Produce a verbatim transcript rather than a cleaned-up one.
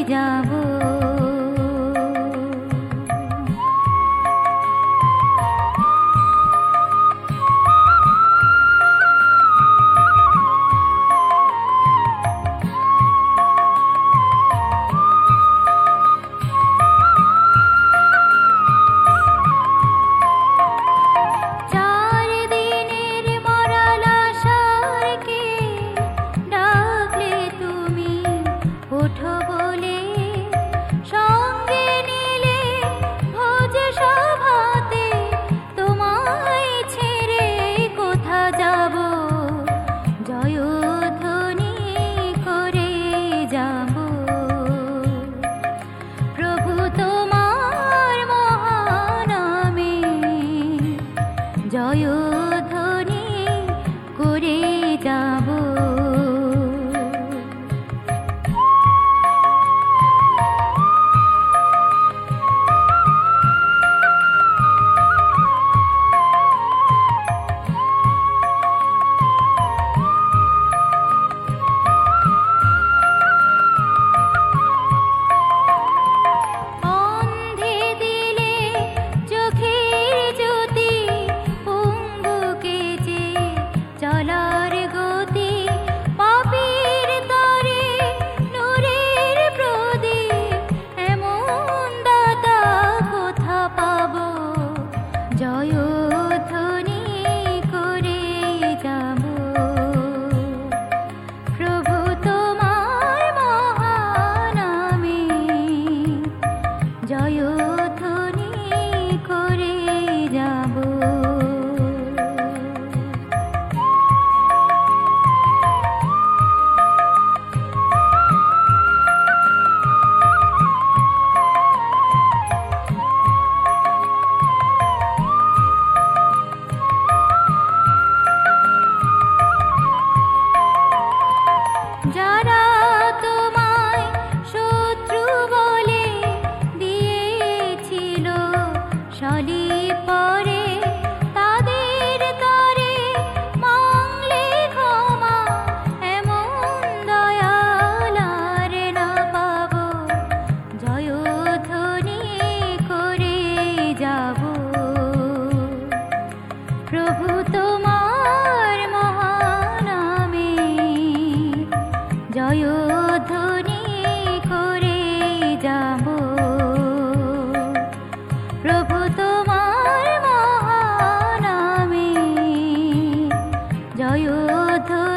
যাব। জয়ধ্বনি করে যাব। জয়ধ্বনি করে যাব। প্রভু তোমার মহানামে জয়ধ্বনি করে যাব। যারা তোমায় শত্রু বলে দিয়েছিল সলিব পরে, তাদের তরে মাংলে ক্ষমা, এমন দয়াল আর না পাব। জয়ধ্বনি করে যাব। প্রভু তোমার মহানামে জয়ধ্বনি করে যাব। প্রভু তোমার মহানামে জয়ধ্বনি